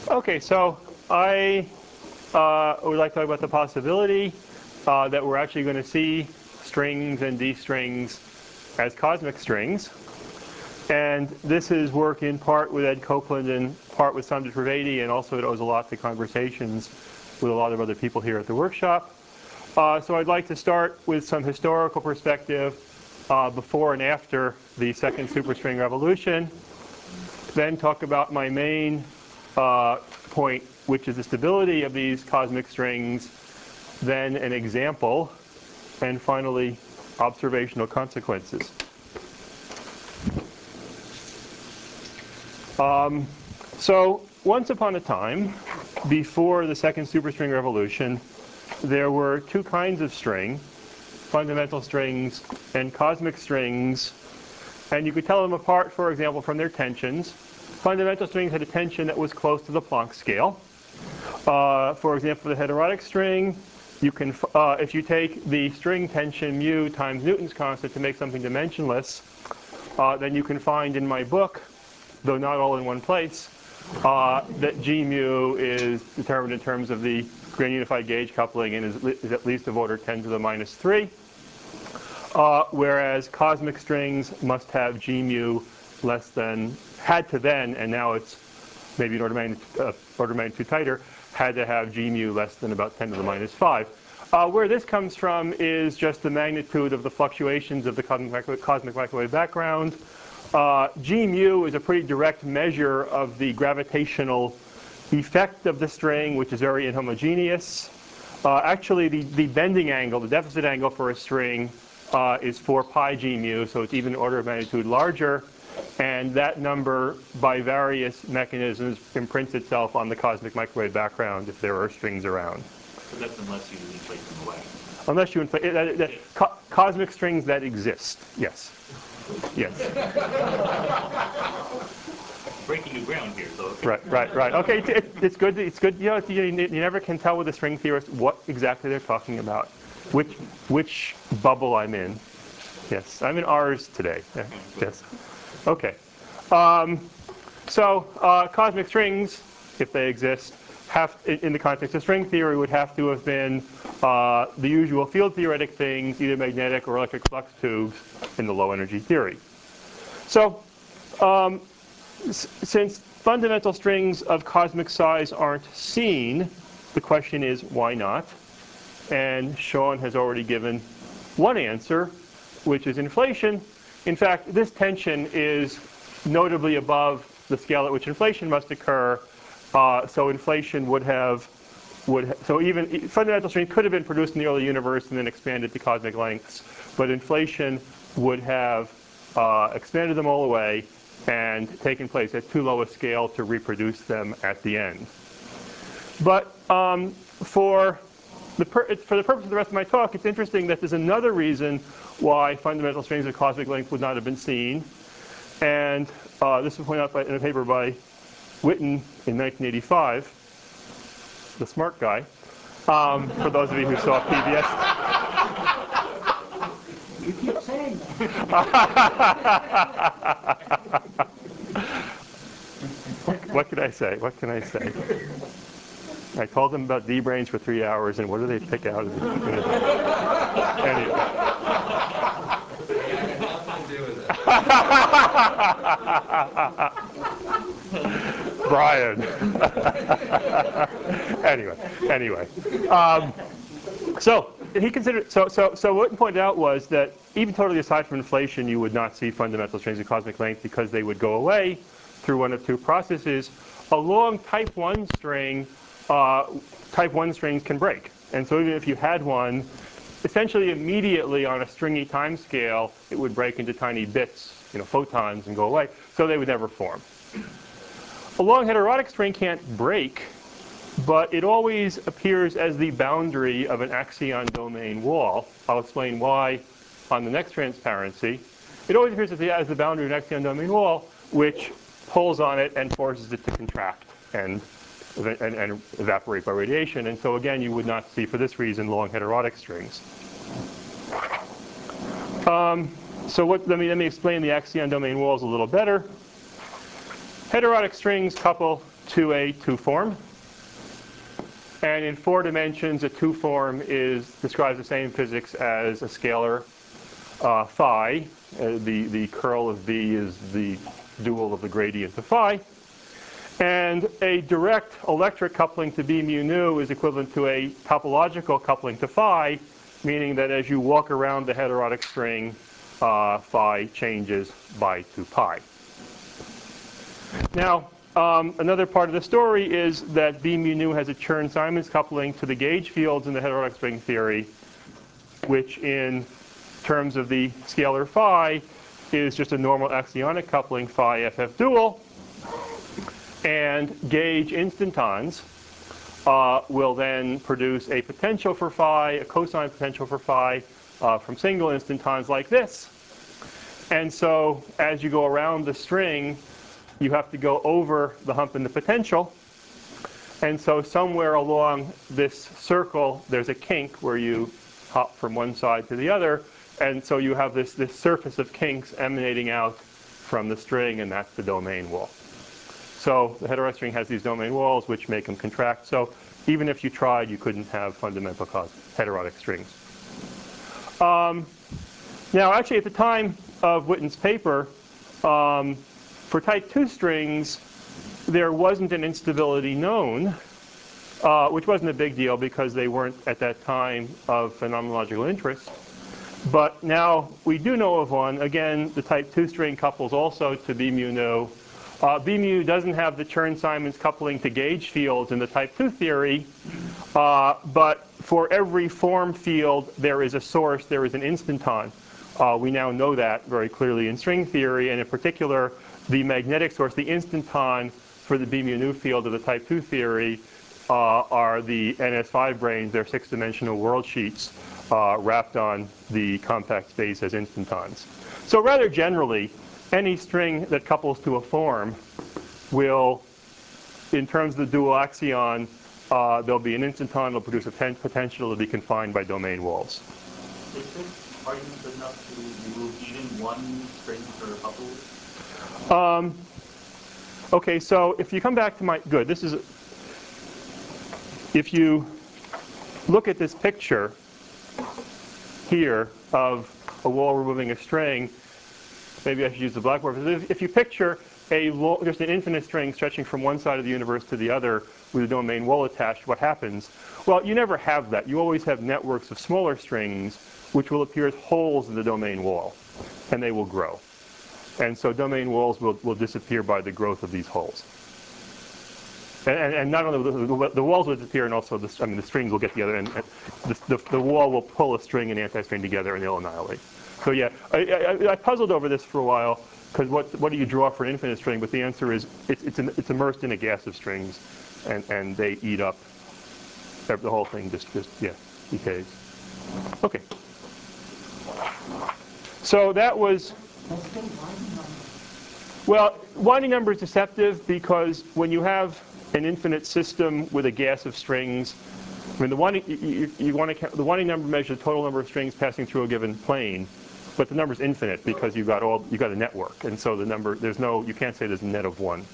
Okay, so I would like to talk about the possibility that we're actually going to see strings and d-strings as cosmic strings. And this is work in part with Ed Copeland and part with Sandra Trivedi, and also it owes a lot to conversations with a lot of other people here at the workshop. So I'd like to start with some historical perspective before and after the second superstring revolution, then talk about my main point, which is the stability of these cosmic strings, then an example, and finally observational consequences. So once upon a time, before the second superstring revolution, there were two kinds of string, fundamental strings and cosmic strings, and you could tell them apart, for example, from their tensions. Fundamental strings had a tension that was close to the Planck scale. For example, the heterotic string, you can, if you take the string tension mu times Newton's constant to make something dimensionless, then you can find in my book, though not all in one place, that G mu is determined in terms of the grand unified gauge coupling and is at least of order 10 to the minus 3. Whereas cosmic strings must have G mu less than, had to then, and now it's maybe an order of magnitude tighter, had to have G mu less than about 10 to the minus 5. Where this comes from is just the magnitude of the fluctuations of the cosmic microwave background. G mu is a pretty direct measure of the gravitational effect of the string, which is very inhomogeneous. Actually, the bending angle, the deficit angle for a string, is 4 pi G mu, so it's even an order of magnitude larger. And that number, by various mechanisms, imprints itself on the cosmic microwave background if there are strings around. So that's unless you inflate them away. Unless you inflate cosmic strings that exist, yes. Yes. Breaking new ground here, so. Okay. Right. Okay, it's good. It's good. You know, you never can tell with a string theorist what exactly they're talking about, which bubble I'm in. Yes, I'm in ours today. Yeah. Yes. Okay. So cosmic strings, if they exist, have, in the context of string theory, would have to have been the usual field theoretic things, either magnetic or electric flux tubes in the low energy theory. So since fundamental strings of cosmic size aren't seen, the question is why not? And Sean has already given one answer, which is inflation. In fact, this tension is notably above the scale at which inflation must occur. So inflation so even fundamental strings could have been produced in the early universe and then expanded to cosmic lengths, but inflation would have expanded them all away and taken place at too low a scale to reproduce them at the end. But for the purpose of the rest of my talk, it's interesting that there's another reason why fundamental strings of cosmic length would not have been seen, and this was pointed out in a paper by Witten in 1985, the smart guy, for those of you who saw PBS. You keep saying that. What can I say? What can I say? I told them about D-branes for 3 hours, and what do they pick out of it? Anyway. Brian. Anyway. So he considered. So what he pointed out was that even totally aside from inflation, you would not see fundamental strings of cosmic length because they would go away through one of two processes. A long type 1 string, type 1 strings can break, and so even if you had one, essentially immediately on a stringy time scale, it would break into tiny bits, photons, and go away. So they would never form. A long heterotic string can't break, but it always appears as the boundary of an axion domain wall. I'll explain why on the next transparency. It always appears as the boundary of an axion domain wall, which pulls on it and forces it to contract and evaporate by radiation. And so again, you would not see, for this reason, long heterotic strings. So let me explain the axion domain walls a little better. heterotic strings couple to a two-form. And in 4 dimensions, a two-form describes the same physics as a scalar phi. The curl of B is the dual of the gradient of phi. And a direct electric coupling to B mu nu is equivalent to a topological coupling to phi, meaning that as you walk around the heterotic string, phi changes by 2 pi. Now, another part of the story is that B mu nu has a Chern-Simons coupling to the gauge fields in the heterotic string theory, which in terms of the scalar phi is just a normal axionic coupling phi FF dual. And gauge instantons will then produce a potential for phi, a cosine potential for phi from single instantons like this. And so as you go around the string, you have to go over the hump in the potential. And so somewhere along this circle, there's a kink where you hop from one side to the other. And so you have this surface of kinks emanating out from the string, and that's the domain wall. So the heterotic string has these domain walls, which make them contract. So even if you tried, you couldn't have fundamental heterotic strings. Now, actually, at the time of Witten's paper, for type 2 strings, there wasn't an instability known, which wasn't a big deal because they weren't at that time of phenomenological interest. But now we do know of one. Again, the type 2 string couples also to B mu nu. B mu doesn't have the Chern-Simons coupling to gauge fields in the type 2 theory, but for every form field, there is a source, there is an instanton. We now know that very clearly in string theory, and in particular, the magnetic source, the instanton for the B mu nu field of the type 2 theory are the NS5 branes. They're 6-dimensional world sheets wrapped on the compact space as instantons. So rather generally, any string that couples to a form will, in terms of the dual axion, there'll be an instanton, it'll produce a potential, it'll be confined by domain walls. Is this argument enough to remove even one string per couple? Okay, so if you come back to if you look at this picture here of a wall removing a string, maybe I should use the blackboard. If you picture just an infinite string stretching from one side of the universe to the other with a domain wall attached, what happens? Well, you never have that. You always have networks of smaller strings which will appear as holes in the domain wall, and they will grow. And so domain walls will disappear by the growth of these holes. And not only the walls will disappear, and also the strings will get together, and the wall will pull a string and anti-string together, and they'll annihilate. So yeah, I puzzled over this for a while, because what do you draw for an infinite string? But the answer is it's immersed in a gas of strings, and they eat up the whole thing. Just decays. Okay. So that was. Well, winding number is deceptive because when you have an infinite system with a gas of strings, I mean the winding number measures the total number of strings passing through a given plane, but the number is infinite because you've got a network, and so the number you can't say there's a net of 1.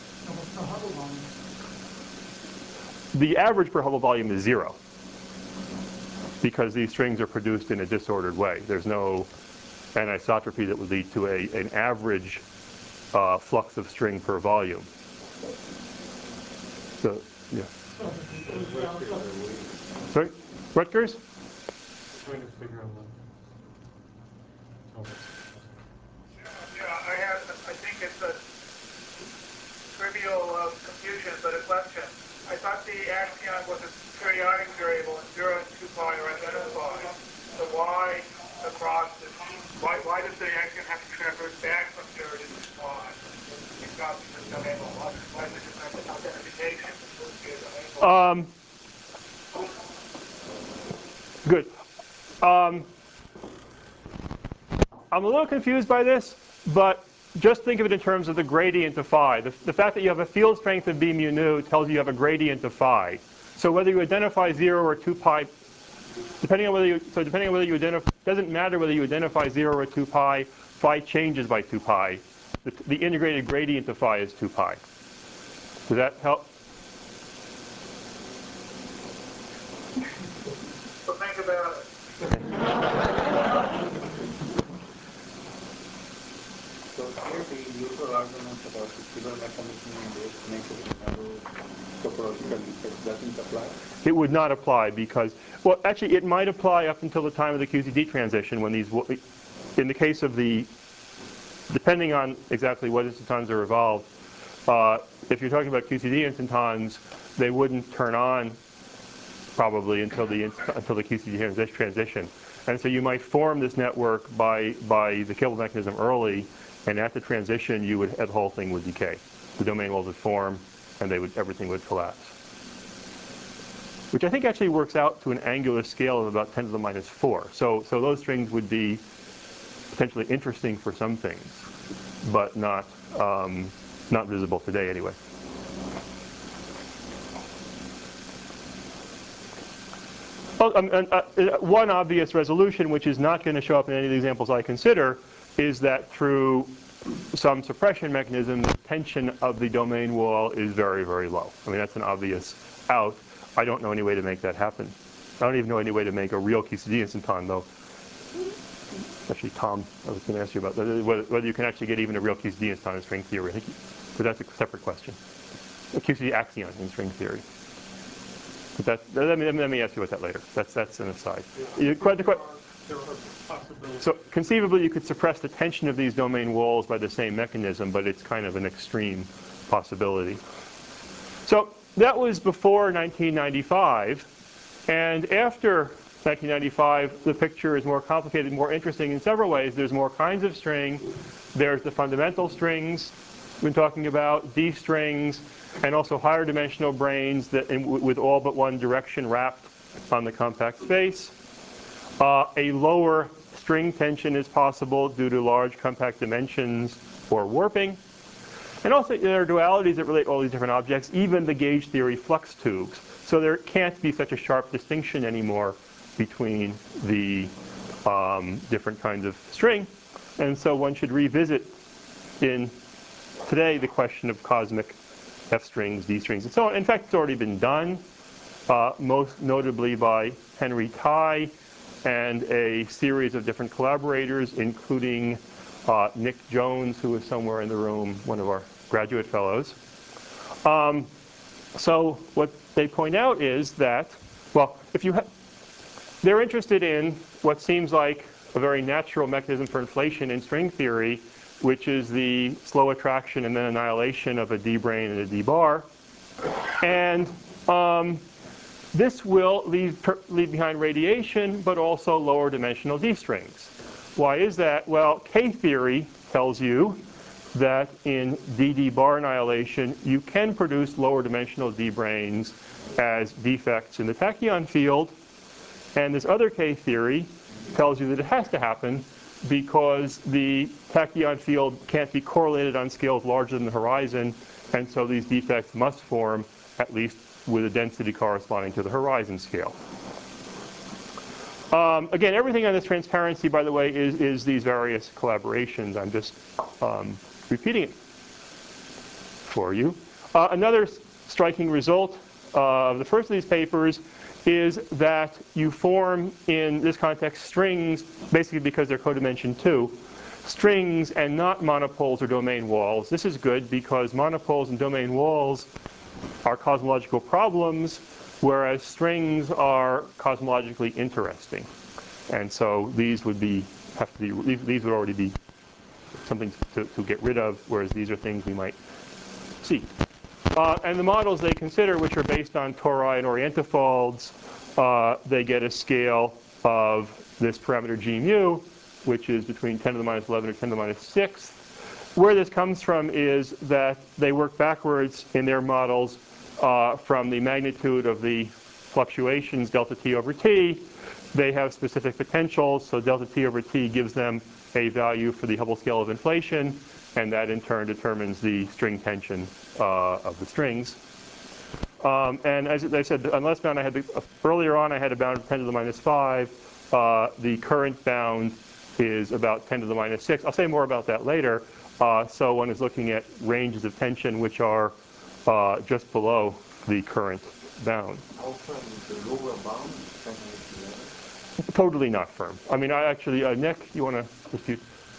The average per Hubble volume is 0 because these strings are produced in a disordered way. There's no anisotropy that would lead to an average flux of string per volume. So, yeah. Sorry? Rutgers? Trying to figure out what. I think it's a trivial confusion, but a question. I thought the axion was a periodic variable and 0 and 2 pi are identified. So why does the axion have to traverse back from 0 to 2 pi? It's not just domain wall. Why is it just an identification? Good. I'm a little confused by this, but just think of it in terms of the gradient of phi. The fact that you have a field strength of B mu nu tells you have a gradient of phi. So whether you identify 0 or 2 pi, depending on whether you identify, doesn't matter whether you identify 0 or 2 pi, phi changes by 2 pi. The integrated gradient of phi is 2 pi. Does that help? So think about it. So here the usual argument about the Seeber mechanism and the exponential narrow topological effect doesn't apply? It would not apply because, well, actually, it might apply up until the time of the QCD transition when these, in the case of the, depending on exactly what instantons are evolved, if you're talking about QCD instantons, they wouldn't turn on probably until the QCD transition. And so you might form this network by the Kibble mechanism early, and at the transition, the whole thing would decay. The domain walls would form, and everything would collapse. Which I think actually works out to an angular scale of about 10 to the minus 4. So those strings would be potentially interesting for some things, but not visible today anyway. One obvious resolution, which is not going to show up in any of the examples I consider, is that through some suppression mechanism, the tension of the domain wall is very, very low. I mean, that's an obvious out. I don't know any way to make that happen. I don't even know any way to make a real QCD instanton, though. Actually, Tom, I was going to ask you about that, whether you can actually get even a real QCD instanton in string theory. But that's a separate question. A QCD axion in string theory. But let me ask you about that later. That's an aside. So conceivably, you could suppress the tension of these domain walls by the same mechanism, but it's kind of an extreme possibility. So that was before 1995. And after 1995, the picture is more complicated, more interesting in several ways. There's more kinds of string. There's the fundamental strings we've been talking about, D strings, and also higher dimensional branes with all but one direction wrapped on the compact space. A lower string tension is possible due to large compact dimensions or warping. And also there are dualities that relate all these different objects, even the gauge theory flux tubes. So there can't be such a sharp distinction anymore between the different kinds of string. And so one should revisit today the question of cosmic F strings, D strings, and so on. In fact, it's already been done, most notably by Henry Tai and a series of different collaborators, including Nick Jones, who is somewhere in the room, one of our graduate fellows. So what they point out is that, well, they're interested in what seems like a very natural mechanism for inflation in string theory, which is the slow attraction and then annihilation of a D brane and a D bar. And this will leave behind radiation, but also lower dimensional D strings. Why is that? Well, K theory tells you that in DD bar annihilation, you can produce lower dimensional D branes as defects in the tachyon field. And this other K theory tells you that it has to happen because the tachyon field can't be correlated on scales larger than the horizon, and so these defects must form at least with a density corresponding to the horizon scale. Again, everything on this transparency, by the way, is these various collaborations. I'm just repeating it for you. Another striking result of the first of these papers is that you form, in this context, strings, basically because they're codimension 2, strings and not monopoles or domain walls. This is good because monopoles and domain walls are cosmological problems, whereas strings are cosmologically interesting. And so these would already be something to get rid of, whereas these are things we might see. And the models they consider, which are based on tori and orientifolds, they get a scale of this parameter G mu, which is between 10 to the minus 11 or 10 to the minus 6. Where this comes from is that they work backwards in their models from the magnitude of the fluctuations delta t over t. They have specific potentials, so delta t over t gives them a value for the Hubble scale of inflation, and that in turn determines the string tension of the strings. And as I said, unless bound, earlier on I had a bound of 10 to the minus 5. The current bound is about 10 to the minus 6. I'll say more about that later. So one is looking at ranges of tension which are just below the current bound. Also, in the lower bound, it's Totally not firm. I mean, Nick, you want to dispute?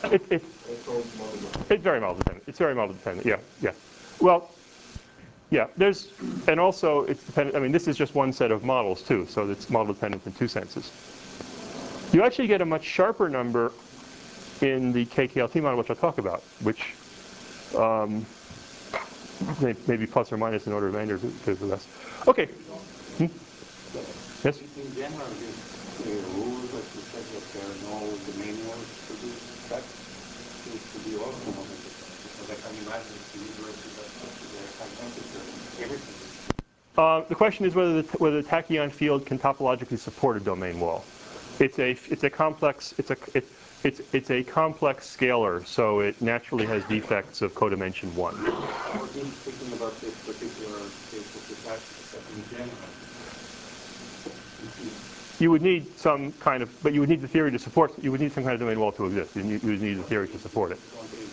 It's very model dependent. It's very model dependent. Yeah, yeah. Well, yeah. And also it's dependent. I mean, this is just one set of models too, so it's model dependent in two senses. You actually get a much sharper number in the KKLT model, which I'll talk about, which maybe plus or minus an order of magnitude to the less. Okay. Yes? In general, the rules that you said that there are no domain walls to do that seems to be also not necessary. Because I can imagine if the universe is at such a very high temperature, everything is. The question is whether the tachyon field can topologically support a domain wall. It's a complex scalar, so it naturally has defects of codimension 1. I was just thinking about this particular case of the tachyon in general. You would need some kind of, but you would need the theory to support. You would need some kind of domain wall to exist. You would need the theory to support it.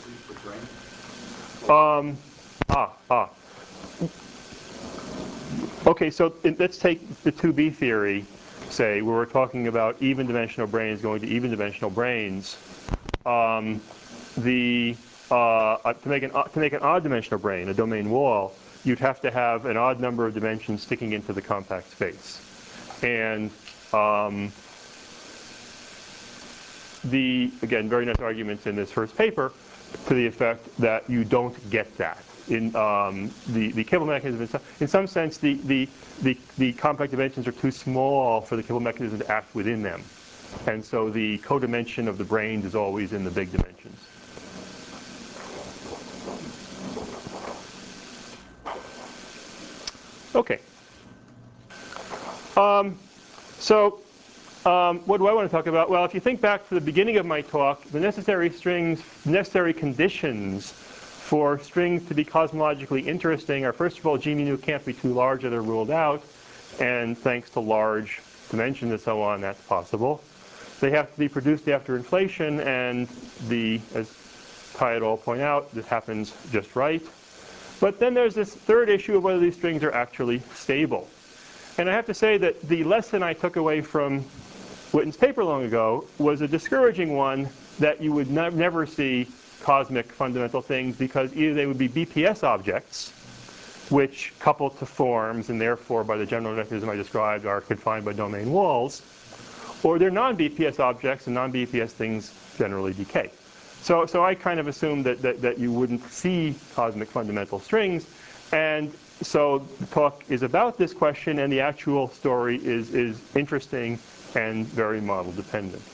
Okay, so let's take the 2B theory. Say where we're talking about even dimensional branes going to even dimensional branes. To make an odd dimensional brane, a domain wall, you'd have to have an odd number of dimensions sticking into the compact space, and again, very nice arguments in this first paper to the effect that you don't get that. In the cable mechanism, in some sense, the compact dimensions are too small for the cable mechanism to act within them. And so the codimension of the branes is always in the big dimensions. Okay. What do I want to talk about? Well, if you think back to the beginning of my talk, the necessary conditions for strings to be cosmologically interesting are, first of all, G mu can't be too large or they're ruled out. And thanks to large dimensions and so on, that's possible. They have to be produced after inflation, and as Ty et al. Point out, this happens just right. But then there's this third issue of whether these strings are actually stable. And I have to say that the lesson I took away from Witten's paper long ago was a discouraging one, that you would never see cosmic fundamental things, because either they would be BPS objects, which couple to forms and therefore by the general mechanism I described are confined by domain walls, or they're non-BPS objects, and non-BPS things generally decay. So I kind of assumed that you wouldn't see cosmic fundamental strings, and so the talk is about this question, and the actual story is interesting and very model dependent.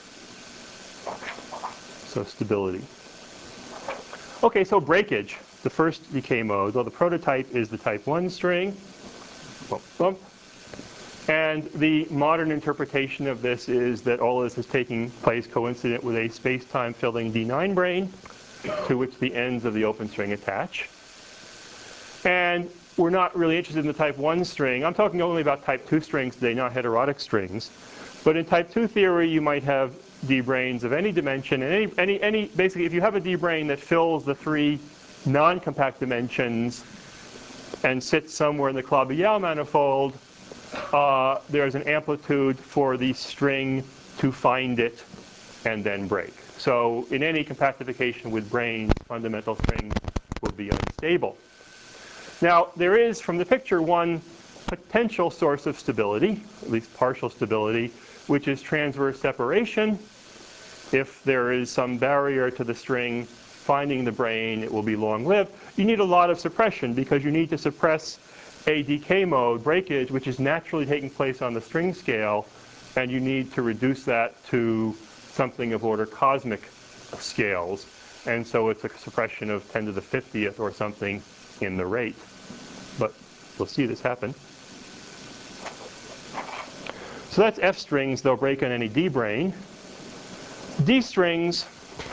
So stability. Okay, so breakage, the first decay mode. Well, the prototype is the type 1 string. Bump, bump. And the modern interpretation of this is that all this is taking place coincident with a space-time filling D9 brane, to which the ends of the open string attach. And we're not really interested in the type 1 string. I'm talking only about type 2 strings today, not heterotic strings. But in type 2 theory, you might have D branes of any dimension, and basically, if you have a D brane that fills the 3 non-compact dimensions and sits somewhere in the Calabi-Yau manifold, there's an amplitude for the string to find it and then break. So in any compactification with branes, fundamental strings will be unstable. Now, there is, from the picture, one potential source of stability, at least partial stability, which is transverse separation. If there is some barrier to the string finding the brane, it will be long-lived. You need a lot of suppression, because you need to suppress a decay mode, breakage, which is naturally taking place on the string scale, and you need to reduce that to something of order cosmic scales. And so it's a suppression of 10 to the 50th or something in the rate. But we'll see this happen. So that's F strings. They'll break on any D brane. D strings,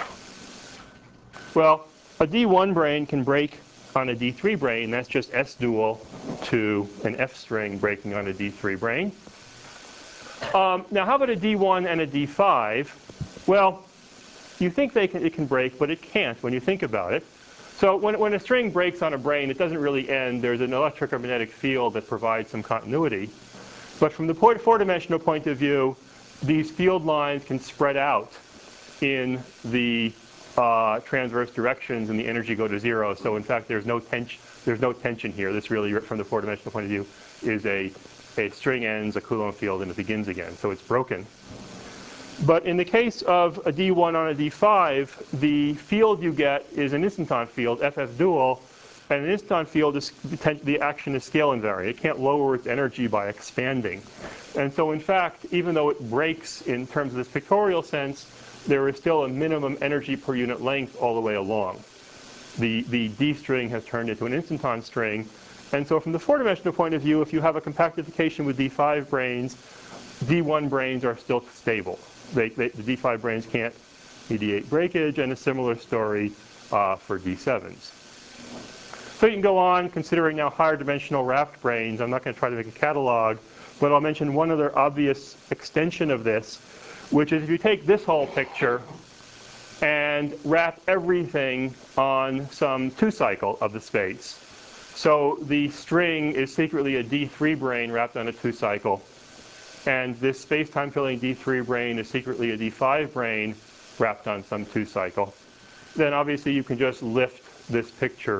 well, a D1 brane can break on a D3 brane. That's just S dual to an F string breaking on a D3 brane. Now, how about a D1 and a D5? Well, you think it can break, but it can't when you think about it. So when a string breaks on a brane, it doesn't really end. There's an electric or magnetic field that provides some continuity. But from the four-dimensional point of view, these field lines can spread out in the transverse directions, and the energy go to zero. So in fact, there's no tension here. This really, from the four-dimensional point of view, is a string ends, a Coulomb field, and it begins again. So it's broken. But in the case of a D1 on a D5, the field you get is an instanton field, FF dual, and an instanton field is the action is scale invariant. It can't lower its energy by expanding. And so in fact, even though it breaks in terms of this pictorial sense, there is still a minimum energy per unit length all the way along. The D string has turned into an instanton string. And so from the four-dimensional point of view, if you have a compactification with D5 branes, D1 branes are still stable. The D5 branes can't mediate breakage, and a similar story for D7s. So you can go on considering now higher dimensional raft branes. I'm not going to try to make a catalog, but I'll mention one other obvious extension of this, which is if you take this whole picture and wrap everything on some 2-cycle of the space. So the string is secretly a D3 brane wrapped on a 2-cycle. And this space-time filling D3 brane is secretly a D5 brane wrapped on some 2-cycle. Then obviously you can just lift this picture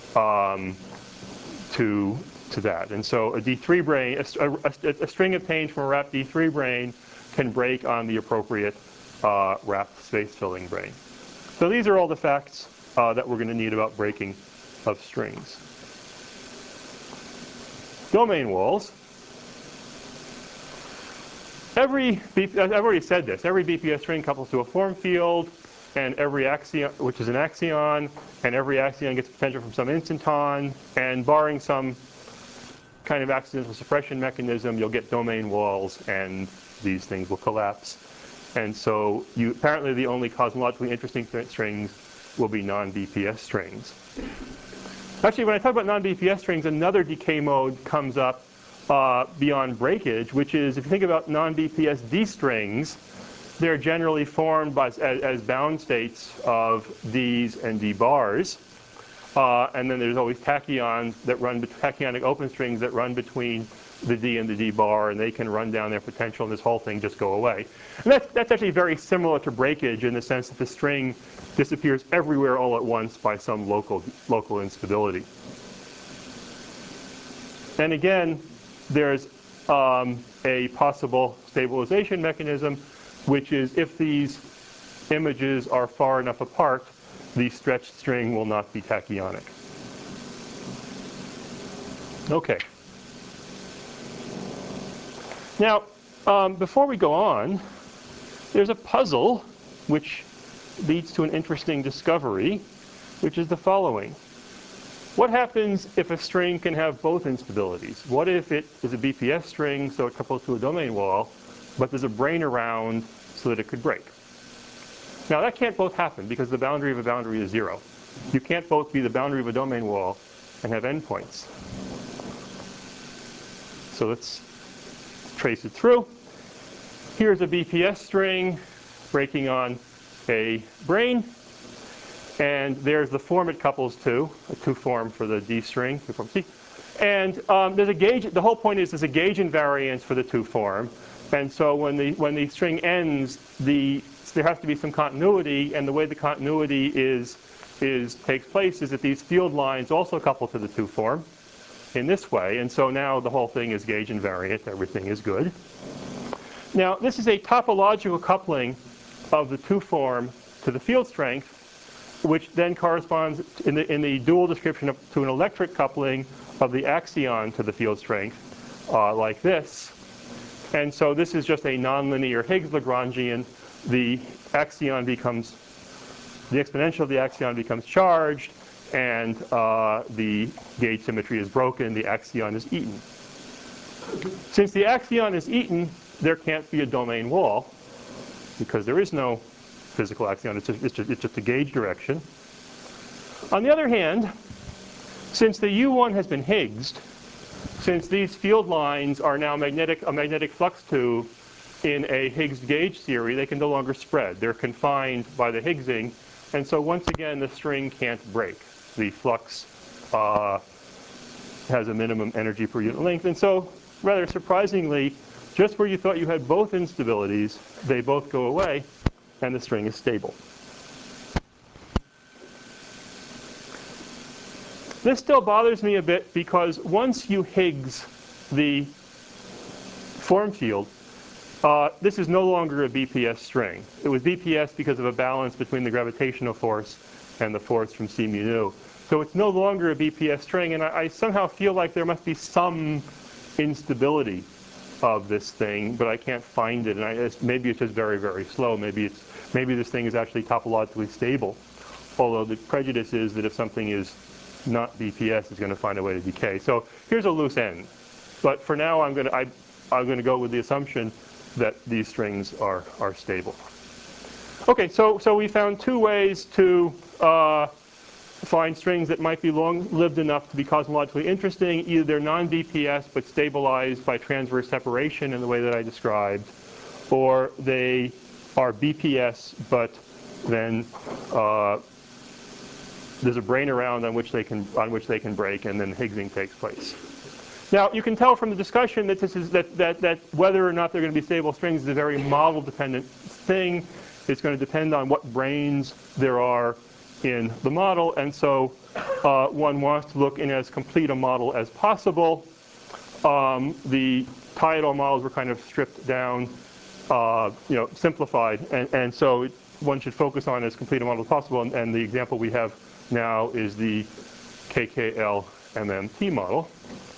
to that. And so a D3 brane, a string obtained from a wrapped D3 brane can break on the appropriate wrapped space-filling brane. So these are all the facts that we're going to need about breaking of strings. Domain walls. I've already said this. Every BPS string couples to a form field, and every axion, which is an axion, and every axion gets potential from some instanton, and barring some kind of accidental suppression mechanism, you'll get domain walls, and these things will collapse. And so apparently the only cosmologically interesting strings will be non-BPS strings. Actually, when I talk about non-BPS strings, another decay mode comes up beyond breakage, which is, if you think about non-BPS D strings, they're generally formed as bound states of Ds and D bars. And then there's always tachyons that run, tachyonic open strings that run between the D and the D bar, and they can run down their potential, and this whole thing just go away. And that's actually very similar to breakage in the sense that the string disappears everywhere all at once by some local instability. And again, there's a possible stabilization mechanism, which is if these images are far enough apart, the stretched string will not be tachyonic. Okay. Now, before we go on, there's a puzzle which leads to an interesting discovery, which is the following. What happens if a string can have both instabilities? What if it is a BPS string, so it couples to a domain wall, but there's a brane around so that it could break? Now, that can't both happen because the boundary of a boundary is 0. You can't both be the boundary of a domain wall and have endpoints. So let's trace it through. Here's a BPS string breaking on a brane. And there's the form it couples to, a 2 form for the D string, 2 form C. And there's a gauge. The whole point is there's a gauge invariance for the 2 form. And so when the string ends, there has to be some continuity. And the way the continuity takes place is that these field lines also couple to the 2 form in this way. And so now the whole thing is gauge invariant. Everything is good. Now, this is a topological coupling of the 2 form to the field strength, which then corresponds in the dual description to an electric coupling of the axion to the field strength, like this. And so this is just a nonlinear Higgs Lagrangian. The axion becomes, the exponential of the axion becomes charged, and the gauge symmetry is broken. The axion is eaten. Since the axion is eaten, there can't be a domain wall because there is no physical axion. It's just a gauge direction. On the other hand, since the U1 has been Higgsed, since these field lines are now a magnetic flux tube in a Higgs gauge theory, they can no longer spread. They're confined by the Higgsing, and so once again, the string can't break. The flux has a minimum energy per unit length, and so rather surprisingly, just where you thought you had both instabilities, they both go away, and the string is stable. This still bothers me a bit because once you Higgs the form field, this is no longer a BPS string. It was BPS because of a balance between the gravitational force and the force from c mu nu. So it's no longer a BPS string, and I somehow feel like there must be some instability of this thing, but I can't find it. And maybe it's just very, very slow. Maybe this thing is actually topologically stable. Although the prejudice is that if something is not BPS, it's going to find a way to decay. So here's a loose end. But for now, I'm going to go with the assumption that these strings are stable. Okay, so we found two ways to find strings that might be long-lived enough to be cosmologically interesting. Either they're non-BPS but stabilized by transverse separation in the way that I described, or they are BPS but then there's a brane around on which they can break, and then Higgsing takes place. Now you can tell from the discussion that this is that whether or not they're going to be stable strings is a very model-dependent thing. It's going to depend on what branes there are in the model, and so one wants to look in as complete a model as possible. The tidal models were kind of stripped down, simplified, and so one should focus on as complete a model as possible. And the example we have now is the KKL MMT model.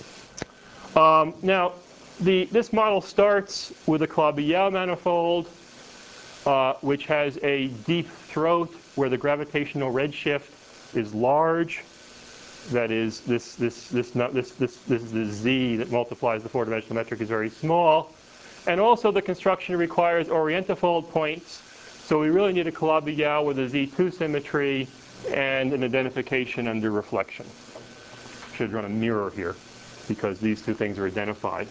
Now, this model starts with a Calabi-Yau manifold, which has a deep throat where the gravitational redshift is large. That is, this is the Z that multiplies the four-dimensional metric is very small. And also the construction requires orientifold points. So we really need a Calabi-Yau with a Z2 symmetry and an identification under reflection. Should run a mirror here because these two things are identified.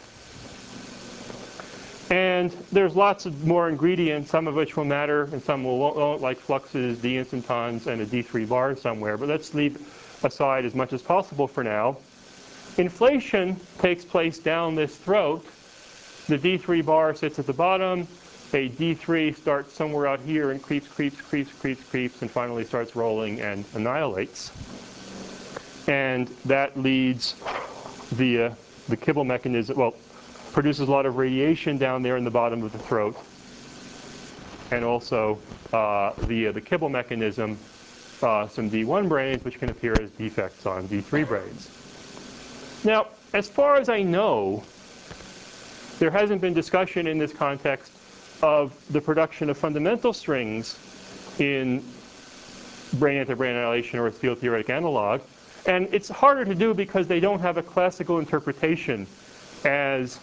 And there's lots of more ingredients, some of which will matter and some won't, like fluxes, d instantons, and a d3 bar somewhere. But let's leave aside as much as possible for now. Inflation takes place down this throat. The d3 bar sits at the bottom. A d3 starts somewhere out here and creeps, and finally starts rolling and annihilates. And that leads via the Kibble mechanism, produces a lot of radiation down there in the bottom of the throat. And also via the Kibble mechanism, some D1 branes, which can appear as defects on D3 branes. Now, as far as I know, there hasn't been discussion in this context of the production of fundamental strings in brane-antibrane annihilation or its field theoretic analog. And it's harder to do because they don't have a classical interpretation as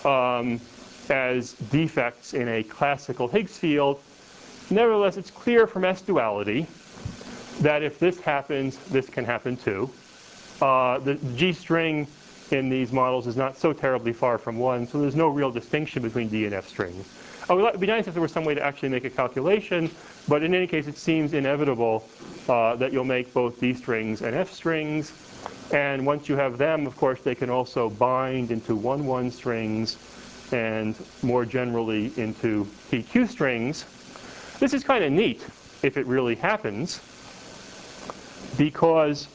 defects in a classical Higgs field. Nevertheless, it's clear from S-duality that if this happens, this can happen too. The G string in these models is not so terribly far from 1, so there's no real distinction between D and F strings. It would be nice if there was some way to actually make a calculation, but in any case, it seems inevitable that you'll make both D strings and F strings. And once you have them, of course, they can also bind into 1-1 strings and more generally into PQ strings. This is kind of neat if it really happens, because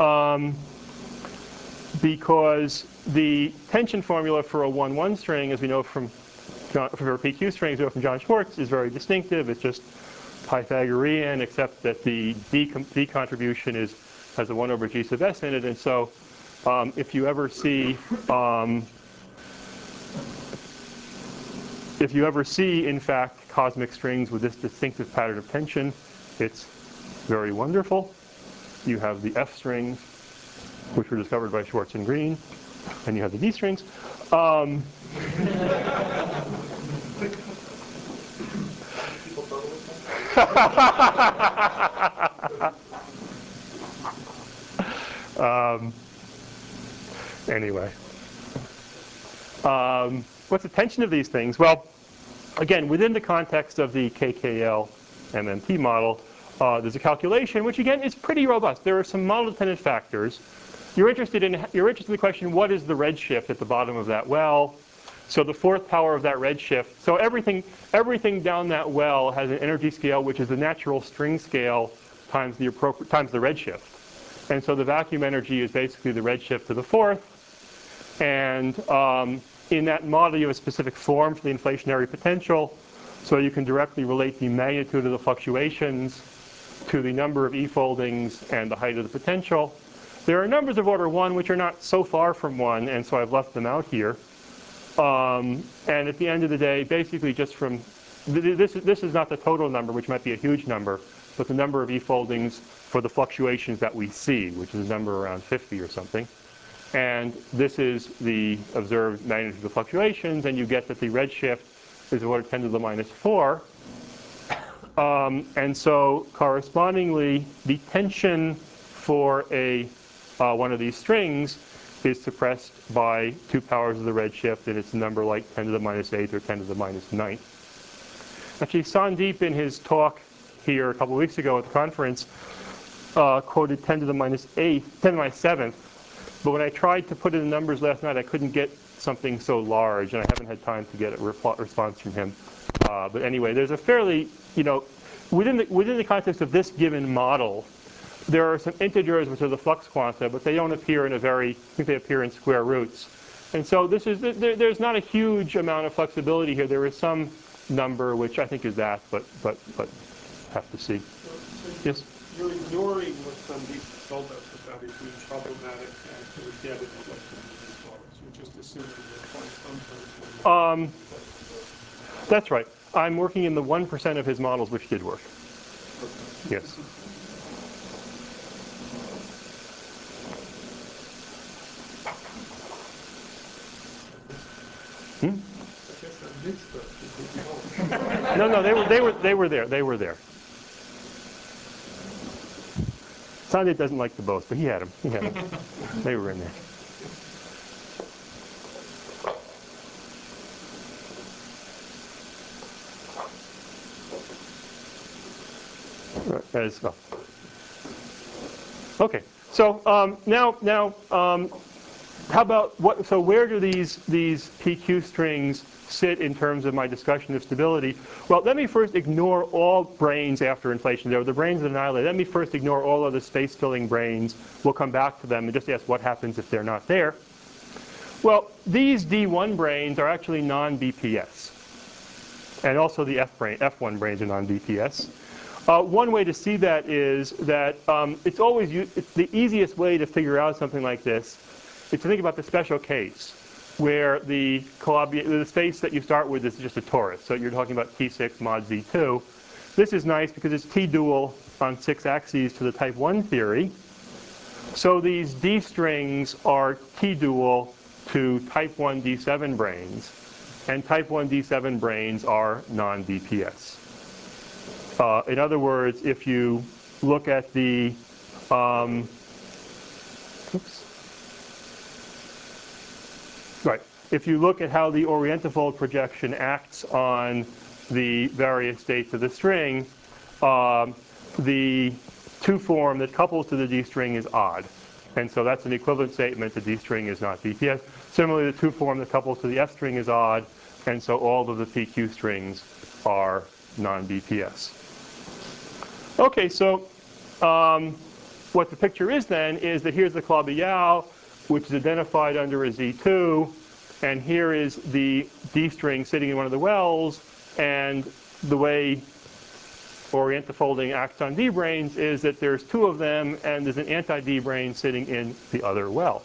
the tension formula for a 1-1 string, as we know from for PQ strings, we know from John Schwartz, is very distinctive. It's just Pythagorean, except that the D contribution has a 1 over G sub S in it. And so if you ever see in fact cosmic strings with this distinctive pattern of tension, it's very wonderful. You have the F strings, which were discovered by Schwartz and Green, and you have the D strings. Anyway, what's the tension of these things? Well, again, within the context of the KKL MMT model, there's a calculation which, again, is pretty robust. There are some model-dependent factors. You're interested in the question, what is the redshift at the bottom of that well? So the fourth power of that redshift. So everything down that well has an energy scale, which is the natural string scale times the redshift. And so the vacuum energy is basically the redshift to the fourth. And in that model, you have a specific form for the inflationary potential. So you can directly relate the magnitude of the fluctuations to the number of E-foldings and the height of the potential. There are numbers of order 1 which are not so far from 1, and so I've left them out here. And at the end of the day, basically just from, this is not the total number, which might be a huge number, but the number of E-foldings for the fluctuations that we see, which is a number around 50 or something. And this is the observed magnitude of the fluctuations, and you get that the redshift is order 10 to the minus 4. And so correspondingly, the tension for one of these strings is suppressed by 2 powers of the redshift, and it's a number like 10 to the minus 8th or 10 to the minus 9th. Actually, Sandeep, in his talk here a couple of weeks ago at the conference, quoted 10 to the minus 8th, 10 to the minus 7th. But when I tried to put in the numbers last night, I couldn't get something so large, and I haven't had time to get a response from him. But anyway, there's a fairly, within the context of this given model, there are some integers which are the flux quanta, but they don't appear in I think they appear in square roots. And so there's not a huge amount of flexibility here. There is some number which I think is that, but have to see. Yes? You're ignoring what Sandeep told us about it being problematic to get inflection in these models. You're just assuming that quantum terms. That's right. I'm working in the 1% of his models which did work. Yes. I guess I missed that. No, they were there. They were there. Sandeep doesn't like the boast, but he had them. They were in there. That is well. Okay. So now, how about what? So where do these PQ strings sit in terms of my discussion of stability? Well, let me first ignore all branes after inflation. There are the branes that annihilate. Let me first ignore all of the space-filling branes. We'll come back to them and just ask what happens if they're not there. Well, these D1 branes are actually non-BPS. And also the F1 branes are non-BPS. One way to see that is that it's the easiest way to figure out something like this is to think about the special case where the space that you start with is just a torus. So you're talking about T6 mod Z2. This is nice because it's T-dual on 6 axes to the type 1 theory. So these D strings are T-dual to type 1 D7 branes. And type 1 D7 branes are non-BPS. In other words, if you look at the if you look at how the orientifold projection acts on the various states of the string, the 2 form that couples to the D string is odd. And so that's an equivalent statement. The D string is not BPS. Similarly, the 2 form that couples to the F string is odd. And so all of the PQ strings are non-BPS. Okay, so what the picture is then is that here's the Calabi-Yau, which is identified under a Z2. And here is the D string sitting in one of the wells. And the way orientifolding acts on D branes is that there's 2 of them, and there's an anti-D brane sitting in the other well.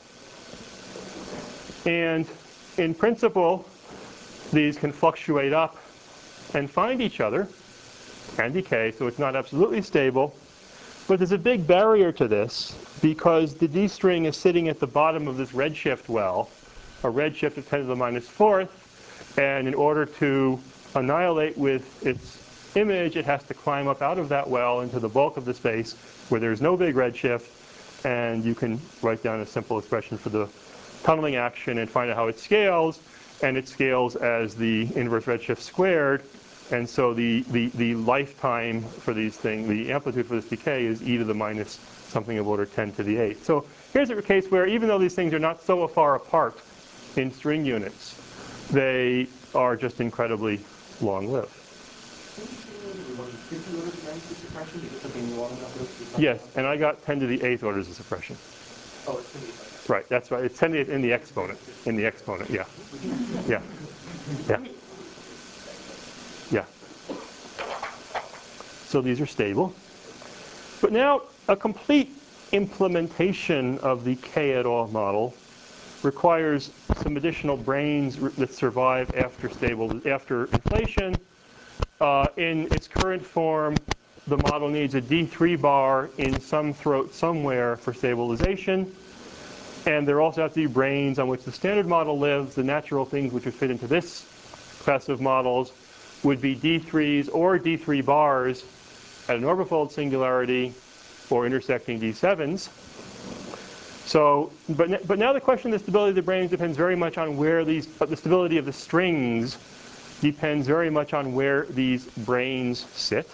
And in principle, these can fluctuate up and find each other and decay, so it's not absolutely stable. But there's a big barrier to this because the D string is sitting at the bottom of this redshift well, a redshift of 10 to the minus 4th, and in order to annihilate with its image, it has to climb up out of that well into the bulk of the space where there's no big redshift, and you can write down a simple expression for the tunneling action and find out how it scales. And it scales as the inverse redshift squared. And so the lifetime for these things, the amplitude for this decay is e to the minus something of order 10 to the 8. So here's a case where even though these things are not so far apart in string units, they are just incredibly long-lived. Yes, and I got 10 to the 8th orders of suppression. Oh, it's 10 to the 8th. Right, that's right. It's 10 to the 8th in the exponent. In the exponent, yeah. Yeah. Yeah. Yeah. So these are stable. But now a complete implementation of the K et al. Model requires some additional branes that survive after inflation. In its current form, the model needs a D3 bar in some throat somewhere for stabilization. And there also have to be branes on which the standard model lives. The natural things which would fit into this class of models would be D3s or D3 bars at an orbifold singularity or intersecting D7s. So, but now the question of the stability of the branes depends very much on where the stability of the strings depends very much on where these branes sit.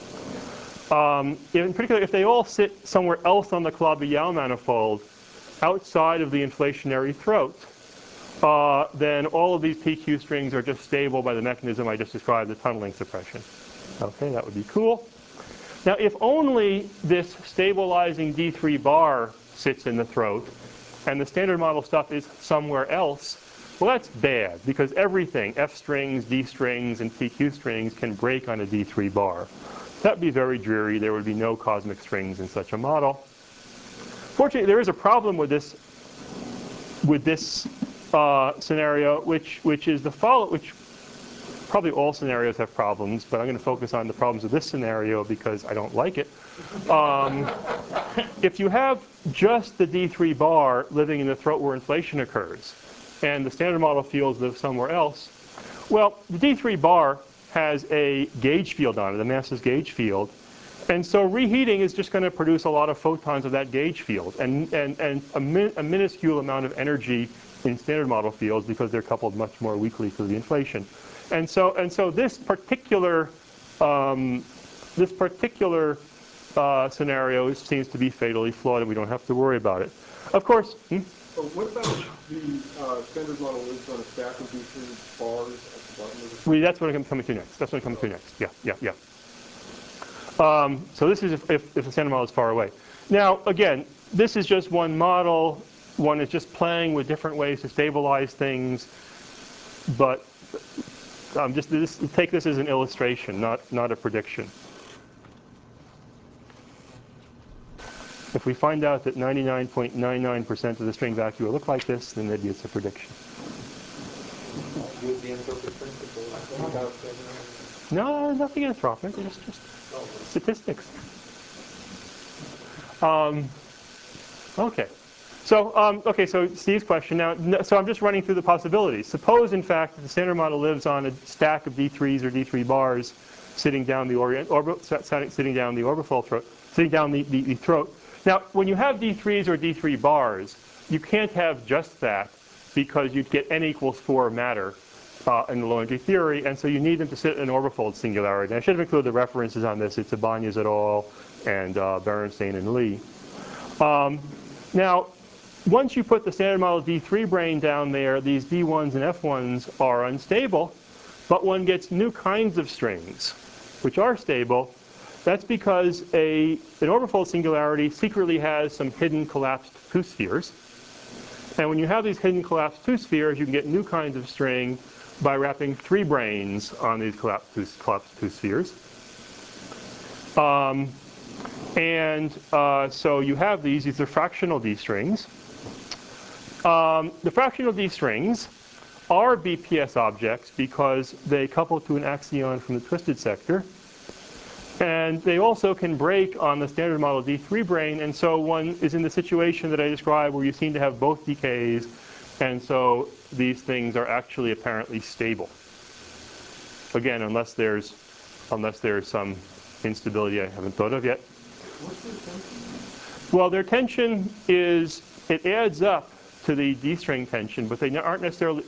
In particular, if they all sit somewhere else on the Calabi-Yau manifold, outside of the inflationary throat, then all of these PQ strings are just stable by the mechanism I just described, the tunneling suppression. Okay, that would be cool. Now, if only this stabilizing D3 bar sits in the throat, and the standard model stuff is somewhere else, well, that's bad, because everything, F strings, D strings, and PQ strings, can break on a D3 bar. That would be very dreary. There would be no cosmic strings in such a model. Fortunately, there is a problem with this scenario, which is the following. Which probably all scenarios have problems, but I'm going to focus on the problems of this scenario because I don't like it. If you have just the D3 bar living in the throat where inflation occurs, and the standard model fields live somewhere else, well, the D3 bar has a gauge field on it, a massless gauge field. And so reheating is just going to produce a lot of photons of that gauge field and a minuscule amount of energy in standard model fields because they're coupled much more weakly to the inflation. And so this particular scenario seems to be fatally flawed, and we don't have to worry about it. Of course. So what about the standard model lives on a stack of D3 bars at the bottom of the That's what I'm coming to next. That's what I'm coming to next. Yeah. So this is if the standard model is far away. Now, again, this is just one model. One is just playing with different ways to stabilize things. But take this as an illustration, not a prediction. If we find out that 99.99% of the string vacua look like this, then maybe it's a prediction. Use the entropy principle without No, nothing anthropic. It's just statistics. Okay. So Steve's question now. So I'm just running through the possibilities. Suppose, in fact, that the standard model lives on a stack of D3s or D3 bars, sitting down the orbifold throat, sitting down the throat. Now, when you have D3s or D3 bars, you can't have just that because you'd get n equals 4 matter in the low energy theory, and so you need them to sit in an orbifold singularity. And I should have included the references on this. It's Ibanez et al. And Berenstein and Lee. Now, once you put the standard model D3 brane down there, these D1s and F1s are unstable, but one gets new kinds of strings, which are stable. That's because an orbifold singularity secretly has some hidden collapsed two spheres. And when you have these hidden collapsed two spheres, you can get new kinds of string by wrapping 3 branes on these collapsed two spheres. So you have these are fractional D strings. The fractional D strings are BPS objects because they couple to an axion from the twisted sector. And they also can break on the standard model D3 brane, and so one is in the situation that I described where you seem to have both decays, and so these things are actually apparently stable. Again, unless there's some instability I haven't thought of yet. What's the tension? Well, their tension is, it adds up to the D string tension, but they aren't necessarily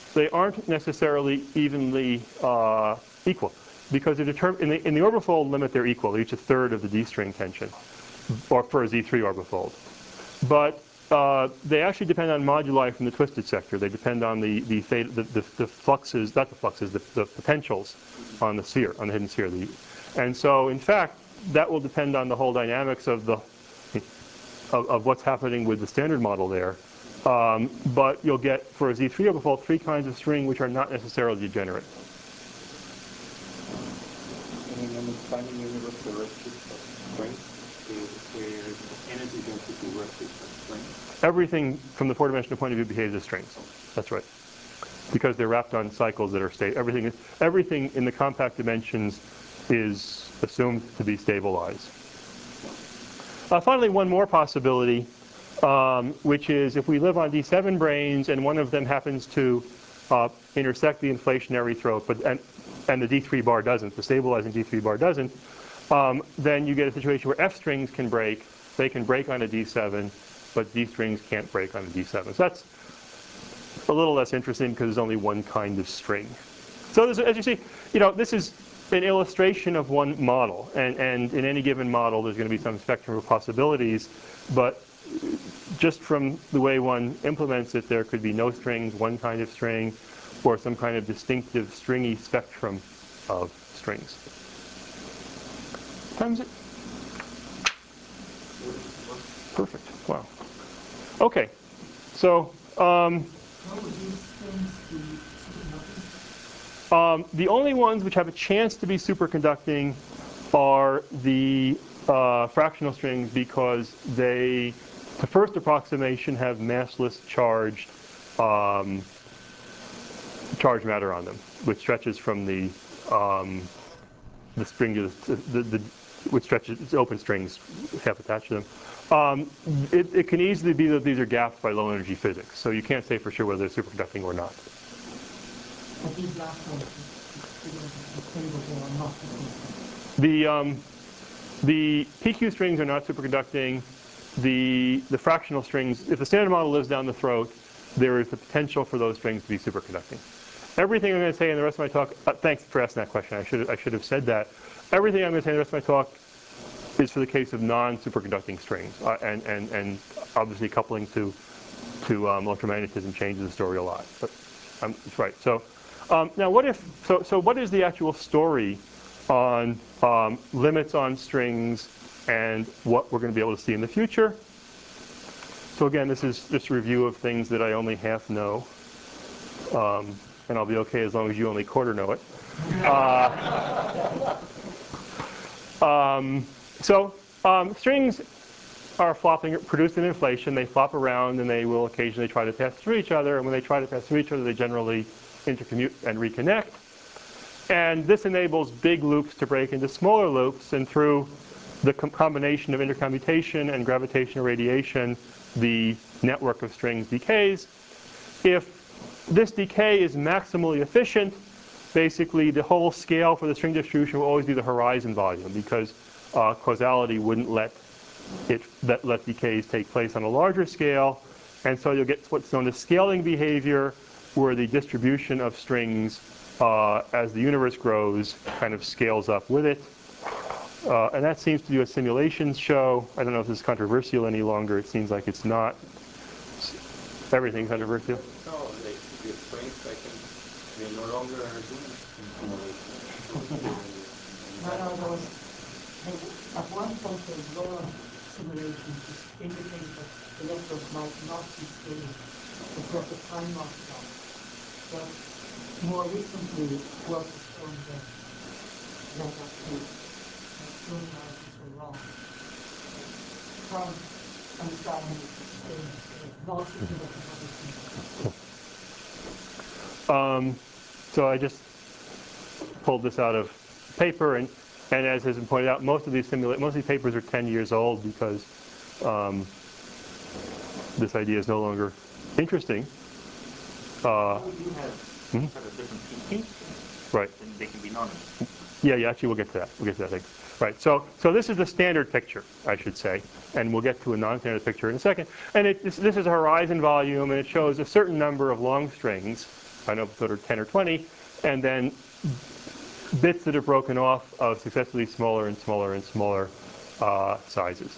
evenly equal, because in the orbifold limit they're equal. They're each a third of the D string tension, or for a Z3 orbifold. But they actually depend on moduli from the twisted sector. They depend on the fluxes, not the fluxes, the potentials on the sphere, on the hidden sphere. And so, in fact, that will depend on the whole dynamics of what's happening with the standard model there. But you'll get, for a Z3 orbifold, 3 kinds of string which are not necessarily degenerate. In an understanding universe, the redshift of strength is where energy density redshift of strength. Everything from the 4-dimensional point of view behaves as strings. That's right. Because they're wrapped on cycles that are stable. Everything in the compact dimensions is assumed to be stabilized. Finally, one more possibility, which is if we live on D7 branes and one of them happens to intersect the inflationary throat, and the D3 bar doesn't, the stabilizing D3 bar doesn't, then you get a situation where F strings can break. They can break on a D7, but D strings can't break on a D7. So that's a little less interesting because there's only one kind of string. So as you see, this is an illustration of one model, and in any given model there's going to be some spectrum of possibilities, but just from the way one implements it, there could be no strings, one kind of string, or some kind of distinctive stringy spectrum of strings. Time is it? Perfect. Wow. Okay. So the only ones which have a chance to be superconducting are the fractional strings, because they, the first approximation, have massless charged matter on them, which stretches from the string to which stretches open strings half attached to them. It can easily be that these are gapped by low energy physics, so you can't say for sure whether they're superconducting or not. But these last ones, are not. The PQ strings are not superconducting. The fractional strings, if the standard model lives down the throat, there is the potential for those strings to be superconducting. Everything I'm going to say in the rest of my talk, thanks for asking that question. I should have said that. Everything I'm going to say in the rest of my talk is for the case of non-superconducting strings, and obviously coupling to electromagnetism changes the story a lot. But that's right. So now, what if? So what is the actual story on limits on strings and what we're going to be able to see in the future? So again, this is this review of things that I only half know, and I'll be okay as long as you only quarter know it. Strings are produced in inflation. They flop around, and they will occasionally try to pass through each other. And when they try to pass through each other, they generally intercommute and reconnect. And this enables big loops to break into smaller loops. And through the combination of intercommutation and gravitational radiation, the network of strings decays. If this decay is maximally efficient, basically the whole scale for the string distribution will always be the horizon volume, because causality wouldn't let decays take place on a larger scale. And so you'll get what's known as scaling behavior, where the distribution of strings as the universe grows kind of scales up with it. And that seems to be what simulations show. I don't know if this is controversial any longer. It seems like it's not. Everything's controversial. No, the strings, I think, they no longer are doing simulation. No, at one point there was law simulation which indicated that the network might not be scaling because the time loss loss. But more recently, work has shown that actually those analyses were wrong. Current understanding is the same, not significant. So I just pulled this out of paper, and as has been pointed out, most of these papers are 10 years old because this idea is no longer interesting. You have a different PQ, Right. then they can be non. Yeah, actually we'll get to that. We'll get to that. Right, so this is the standard picture, I should say, and we'll get to a non-standard picture in a second. And this is a horizon volume, and it shows a certain number of long strings, I know sort of 10 or 20, and then bits that are broken off of successively smaller and smaller and smaller sizes.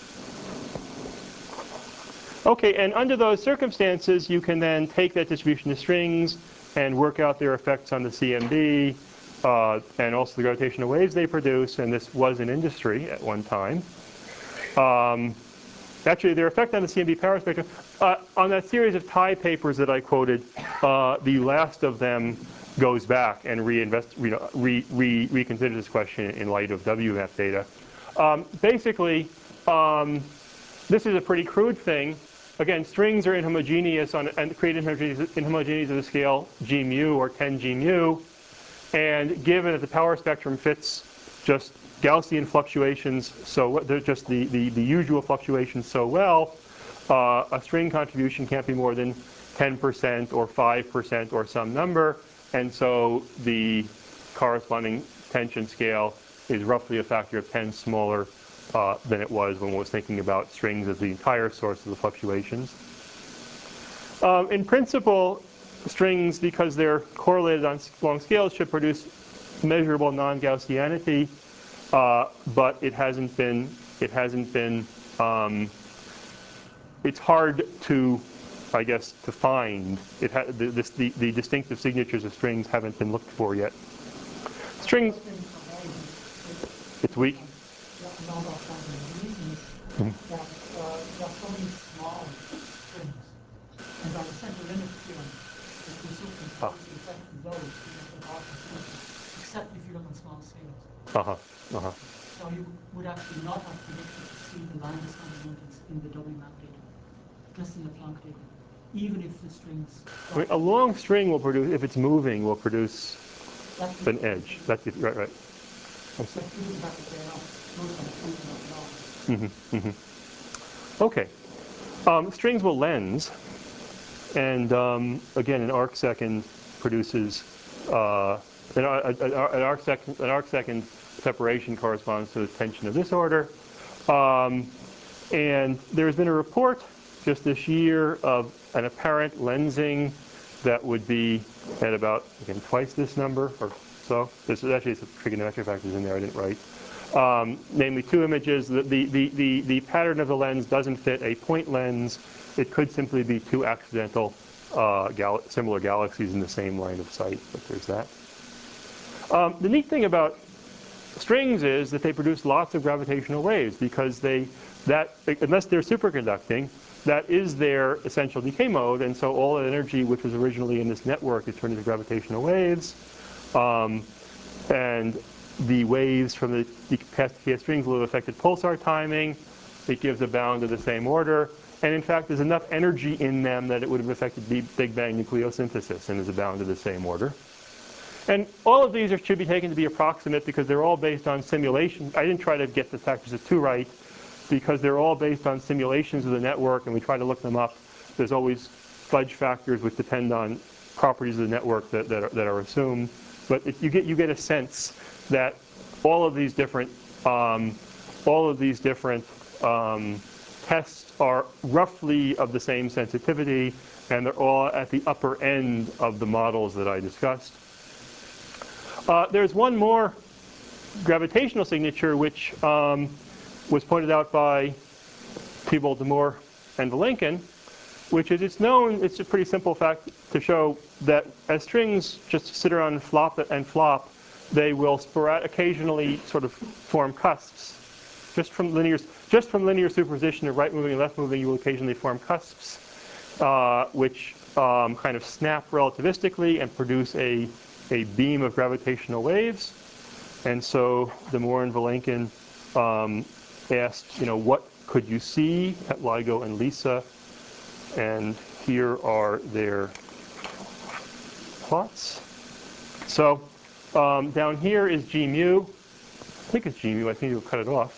Okay, and under those circumstances, you can then take that distribution of strings and work out their effects on the CMB, and also the gravitational waves they produce, and this was an industry at one time. Actually, their effect on the CMB power spectrum, on that series of TIE papers that I quoted, the last of them goes back and reconsiders this question in light of WMAP data. Basically, this is a pretty crude thing. Again, strings are inhomogeneous and create inhomogeneous at the scale g mu or 10 g mu. And given that the power spectrum fits just Gaussian fluctuations, so they're just the usual fluctuations so well, a string contribution can't be more than 10% or 5% or some number. And so the corresponding tension scale is roughly a factor of 10 smaller than it was when one was thinking about strings as the entire source of the fluctuations. In principle, strings, because they're correlated on long scales, should produce measurable non-Gaussianity, but it hasn't been. It's hard to, I guess, to find. The distinctive signatures of strings haven't been looked for yet. Strings. It's weak. And by the center limit theorem, if we sort of compose the effect of those, we get the Gaussian solution, except if you look on small scales. So you would actually not have predicted to see the Landis fundamentals in the WMAP data, just in the Planck data, even if the strings. I mean, a long string will produce, if it's moving, will produce an edge. That's it, right. Okay. Strings will lens. And again, an arc second produces an arc second separation corresponds to the tension of this order. And there's been a report just this year of an apparent lensing that would be at about, again, twice this number or so. This is actually some trigonometric factors in there I didn't write. Namely, two images. The pattern of the lens doesn't fit a point lens. It could simply be two accidental similar galaxies in the same line of sight, but there's that. The neat thing about strings is that they produce lots of gravitational waves because unless they're superconducting, that is their essential decay mode, and so all the energy which was originally in this network is turned into gravitational waves. And the waves from the past decay of strings will have affected pulsar timing. It gives a bound of the same order. And in fact, there's enough energy in them that it would have affected Big Bang nucleosynthesis and is a bound of the same order. And all of these should be taken to be approximate because they're all based on simulation. I didn't try to get the factors of 2 right because they're all based on simulations of the network, and we try to look them up. There's always fudge factors which depend on properties of the network that are assumed. But you get a sense that all of these different tests are roughly of the same sensitivity, and they're all at the upper end of the models that I discussed. There's one more gravitational signature which was pointed out by Thibault de Moor and Vilenkin, which is it's a pretty simple fact to show that as strings just sit around and flop, they will occasionally sort of form cusps. Just from linear superposition of right moving and left moving, you will occasionally form cusps, which kind of snap relativistically and produce a beam of gravitational waves. And so de Moor and Vilenkin asked, what could you see at LIGO and LISA? And here are their plots. So down here is G mu. I think it's G mu. I think you'll cut it off.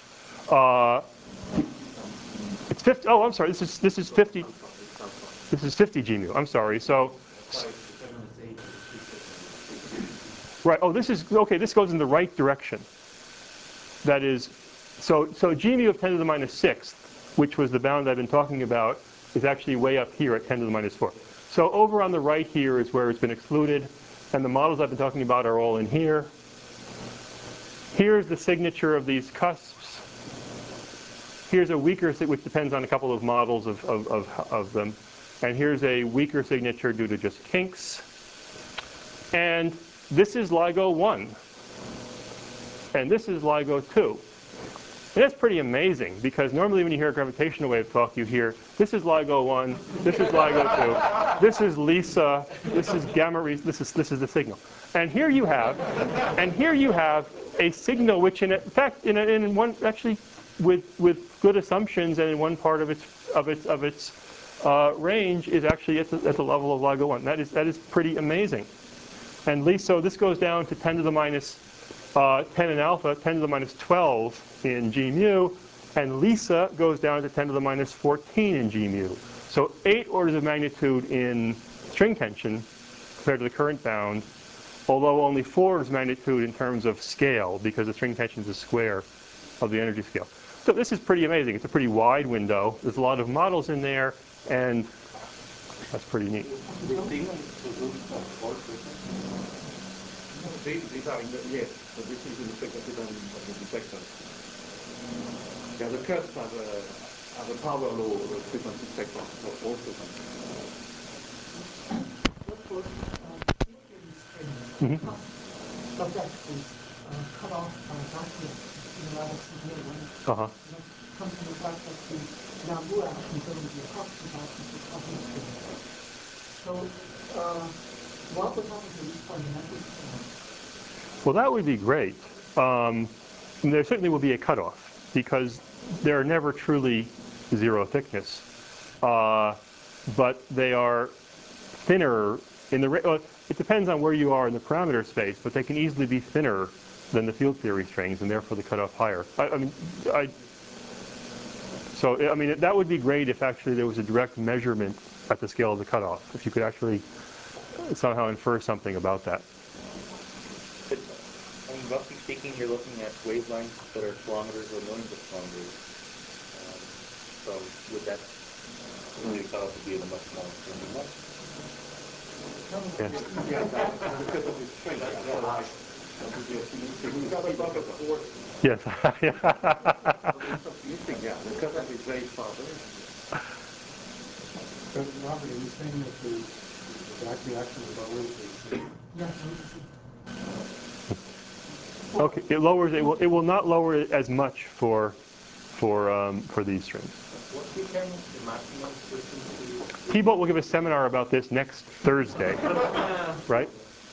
It's 50. Oh, I'm sorry. This is 50. This is 50 G mu. I'm sorry. So Right. Oh, this is okay. This goes in the right direction. That is, so g mu of 10 to the minus 6th, which was the bound I've been talking about, is actually way up here at 10 to the minus 4. So over on the right here is where it's been excluded, and the models I've been talking about are all in here. Here's the signature of these cusps. Here's a weaker, which depends on a couple of models of them. And here's a weaker signature due to just kinks. And this is LIGO 1. And this is LIGO 2. And that's pretty amazing, because normally when you hear a gravitational wave talk, you hear, this is LIGO 1, this is LIGO 2, this is LISA, this is gamma ray, this is the signal. And here you have a signal which, in fact, in one, actually, with good assumptions and in one part of its range, is actually at the level of LIGO 1. That is pretty amazing. And LISA, this goes down to 10 to the minus 10 in alpha, 10 to the minus 12 in g mu, and LISA goes down to 10 to the minus 14 in g mu. So 8 orders of magnitude in string tension compared to the current bound, although only 4 orders of magnitude in terms of scale, because the string tension is a square of the energy scale. So this is pretty amazing. It's a pretty wide window. There's a lot of models in there, and that's pretty neat. These are in the, yes, so this is in the frequency band of the detector. Yeah, the cusps are the power law of the frequency spectrum, so all frequencies. Subject is cut off by document in a lot of CPA. Comes from the fact that the Namu action is going to be a proxy action for cosmic string. So, what would happen to these fundamentals? Well, that would be great. There certainly will be a cutoff, because they're never truly zero thickness. But they are thinner in the it depends on where you are in the parameter space, but they can easily be thinner than the field theory strings, and therefore the cutoff higher. So that would be great if actually there was a direct measurement at the scale of the cutoff, if you could actually somehow infer something about that. Roughly speaking, you're looking at wavelengths that are kilometers or millions of kilometers. So would that really cutoff would be at a much more extreme level? Yes. Yes. Yeah, the cutoff is very far away. But Robert, are you saying that the back reaction lowers the... Yes. Okay, it lowers. It will not lower it as much for these strings. What determines the maximum frequency? T-Bolt will give a seminar about this next Thursday, right?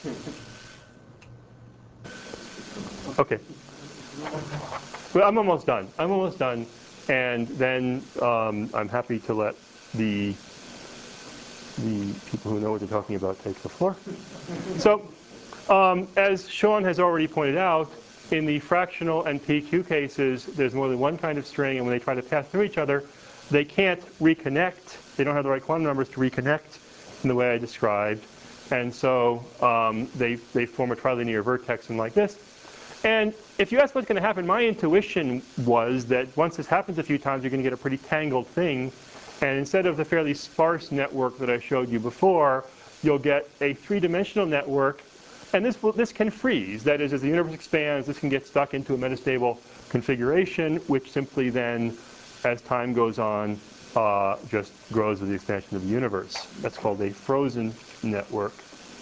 Okay. Well, I'm almost done. And then I'm happy to let the people who know what they're talking about take the floor. So, as Sean has already pointed out, in the fractional and PQ cases, there's more than one kind of string, and when they try to pass through each other, they can't reconnect. They don't have the right quantum numbers to reconnect in the way I described. And so they form a trilinear vertex and like this. And if you ask what's going to happen, my intuition was that once this happens a few times, you're going to get a pretty tangled thing. And instead of the fairly sparse network that I showed you before, you'll get a three-dimensional network. And this can freeze. That is, as the universe expands, this can get stuck into a metastable configuration, which simply then, as time goes on, just grows with the expansion of the universe. That's called a frozen network.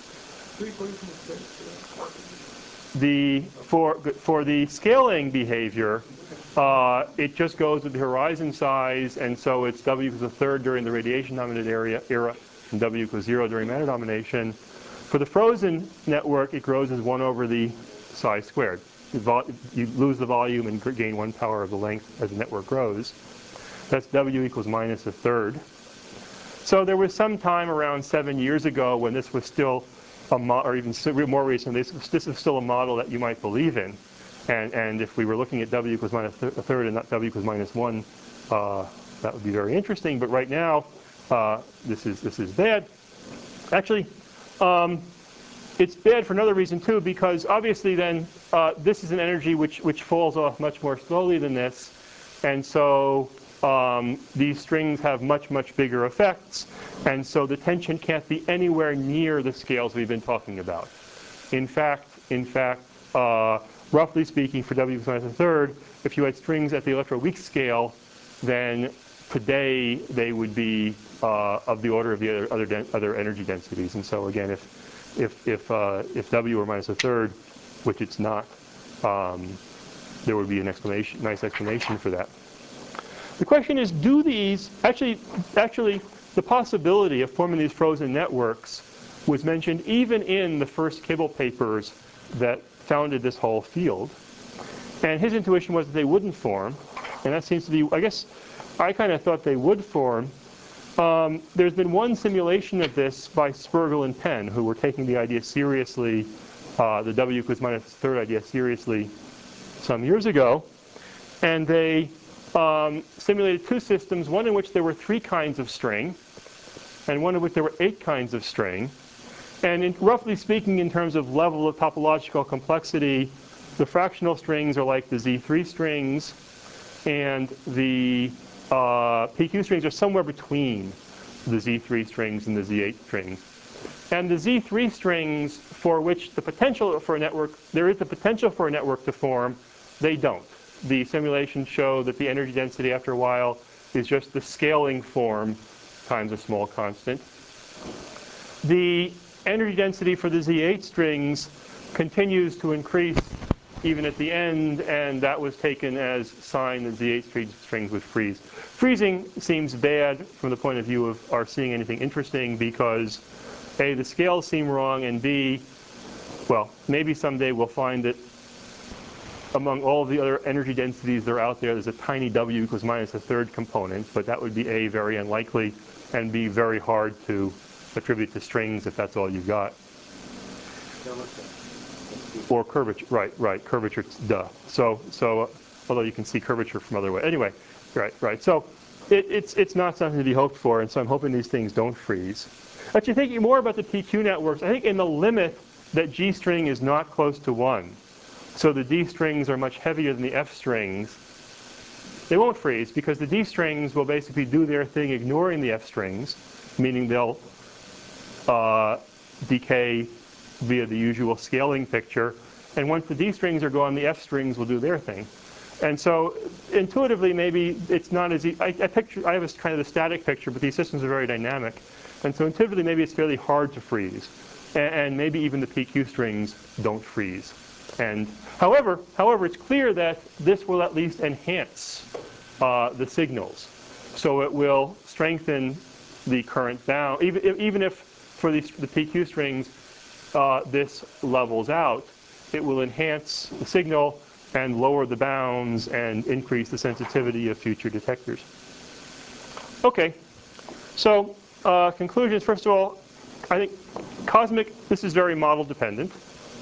For the scaling behavior, it just goes with the horizon size, and so it's W equals a third during the radiation-dominated era, and W equals 0 during matter domination. For the frozen network, it grows as 1 over the size squared. You lose the volume and gain 1 power of the length as the network grows. That's W equals minus a third. So there was some time around 7 years ago when this was still or even more recently, this is still a model that you might believe in. And if we were looking at W equals minus a third and not W equals minus 1, that would be very interesting. But right now, this is bad. Actually, it's bad for another reason too, because obviously then this is an energy which falls off much more slowly than this, and so these strings have much bigger effects, and so the tension can't be anywhere near the scales we've been talking about. In fact, roughly speaking, for W minus a third, if you had strings at the electroweak scale, then today they would be of the order of the other energy densities. And so again, if W were minus a third, which it's not, there would be an nice explanation for that. The question is, do these actually the possibility of forming these frozen networks was mentioned even in the first Kibble papers that founded this whole field. And his intuition was that they wouldn't form, and that seems to be, I guess, I kind of thought they would form. There's been one simulation of this by Spergel and Penn, who were taking the idea seriously, the W equals minus a third idea seriously some years ago. And they simulated two systems, one in which there were 3 kinds of string, and one in which there were 8 kinds of string. And roughly speaking, in terms of level of topological complexity, the fractional strings are like the Z3 strings, and the PQ strings are somewhere between the Z3 strings and the Z8 strings. And the Z3 strings, for which the potential for a network, there is the potential for a network to form, they don't. The simulations show that the energy density after a while is just the scaling form times a small constant. The energy density for the Z8 strings continues to increase even at the end, and that was taken as sign that Z8 strings would freeze. Freezing seems bad from the point of view of our seeing anything interesting because A, the scales seem wrong, and B, well, maybe someday we'll find that among all of the other energy densities that are out there, there's a tiny W equals minus a third component, but that would be A, very unlikely, and B, very hard to attribute to strings if that's all you've got. Or curvature, right, curvature, duh. So although you can see curvature from other ways. Anyway, right. So it's not something to be hoped for, and so I'm hoping these things don't freeze. Actually, thinking more about the PQ networks, I think in the limit that G string is not close to 1, so the D strings are much heavier than the F strings, they won't freeze because the D strings will basically do their thing ignoring the F strings, meaning they'll decay via the usual scaling picture. And once the D strings are gone, the F strings will do their thing. And so intuitively, maybe it's not as easy. I have a kind of a static picture, but these systems are very dynamic. And so intuitively, maybe it's fairly hard to freeze. And maybe even the PQ strings don't freeze. And however, it's clear that this will at least enhance the signals. So it will strengthen the current bound. Even if for the PQ strings, this levels out, it will enhance the signal and lower the bounds and increase the sensitivity of future detectors. Okay, so conclusions. First of all, I think this is very model dependent,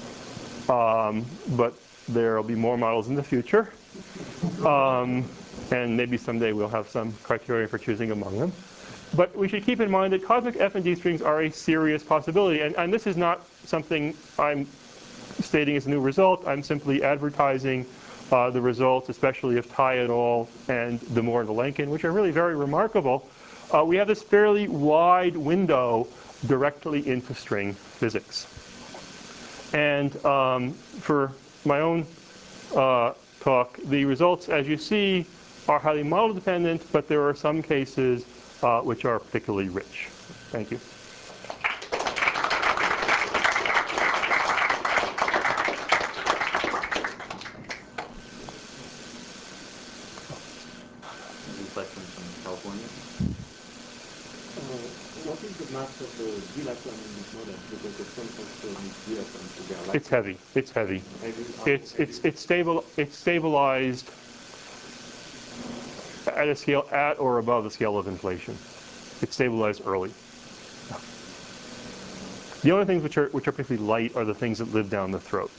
but there will be more models in the future, and maybe someday we'll have some criteria for choosing among them. But we should keep in mind that cosmic F and D strings are a serious possibility, and this is not something I'm stating as a new result. I'm simply advertising the results, especially of Tai et al. And De Moor and Vilenkin, which are really very remarkable. We have this fairly wide window directly into string physics. And for my own talk, the results, as you see, are highly model dependent, but there are some cases which are particularly rich. Thank you. Any questions from California? What is the mass of the D-electron in this model? Because the tensor still needs D-electrons to be alive. It's heavy. It's heavy. It's stabilized at a scale at or above the scale of inflation. It's stabilized early. The only things which are particularly light are the things that live down the throat.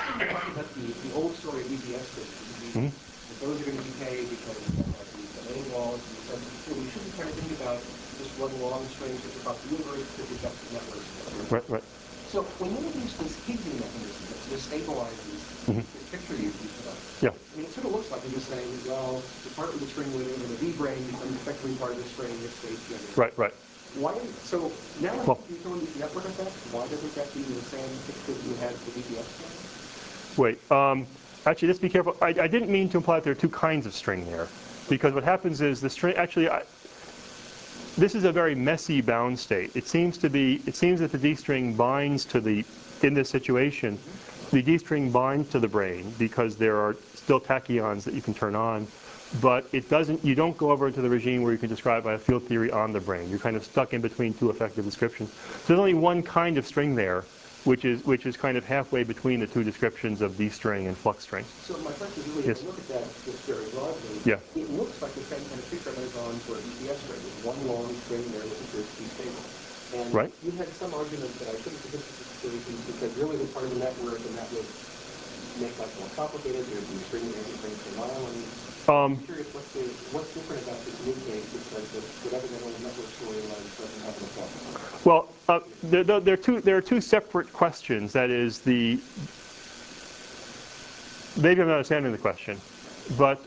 The old story of EDS strings, those are going to decay because the main laws in the sense that we shouldn't try to think about just one long string such across the universe to project networks. Right. So when you introduce this Higgsing mechanism that sort of stabilizes the picture you put up, Yeah. I mean, it sort of looks like you're just saying, well, the part of the string within the V brane becomes effectively part of the string if states generate. Right. Why? So now you throw in these network effects. Why doesn't that be the same picture that you had for VPS string? Wait. Actually, just be careful. I didn't mean to imply that there are two kinds of string there, because what happens is the string actually. This is a very messy bound state. It seems that the D string binds to in this situation, the D string binds to the brane because there are still tachyons that you can turn on, but you don't go over into the regime where you can describe by a field theory on the brane. You're kind of stuck in between two effective descriptions. So there's only one kind of string there, which is kind of halfway between the two descriptions of D string and flux string. So my question is really, yes. If you look at that just very broadly, it looks like the same kind of picture that is on for a VPS string, with one long string there which appears to be stable. And you had some argument that I shouldn't predict the situation because really the part of the network and that would make life more complicated. There'd be string strings per mile. I'm curious what's different about this new case that says that whatever the whole network story was doesn't have an effect. Well, there are two separate questions. That is maybe I'm not understanding the question, but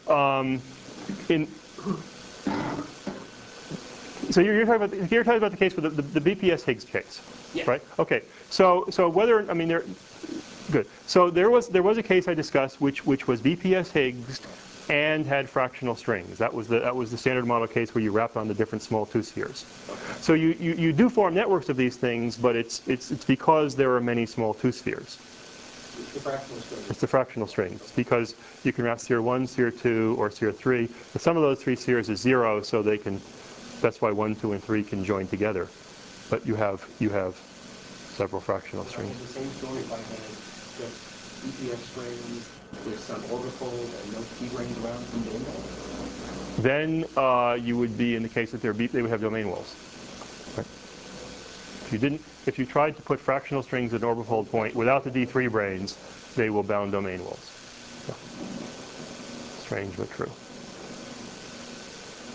so you're talking about the case with the BPS Higgs case, right? Okay. So whether good. So there was a case I discussed which was BPS Higgs and had fractional strings. That was the standard model case where you wrapped on the different small two spheres. So you do form networks of these things, but it's because there are many small two spheres. It's the fractional strings. It's because you can wrap sphere 1, sphere 2, or sphere 3. The sum of those three spheres is 0, so they can. That's why 1, 2, and 3 can join together. But you have several fractional strings. The same story if I had just BPS strings with some orbifold and no key rings around from the index? Then you would be in the case that they would have domain walls. Right? If you tried to put fractional strings at an orbifold point without the D3 branes, they will bound domain walls. So, strange but true.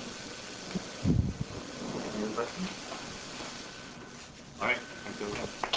Any other questions? All right. Thank you.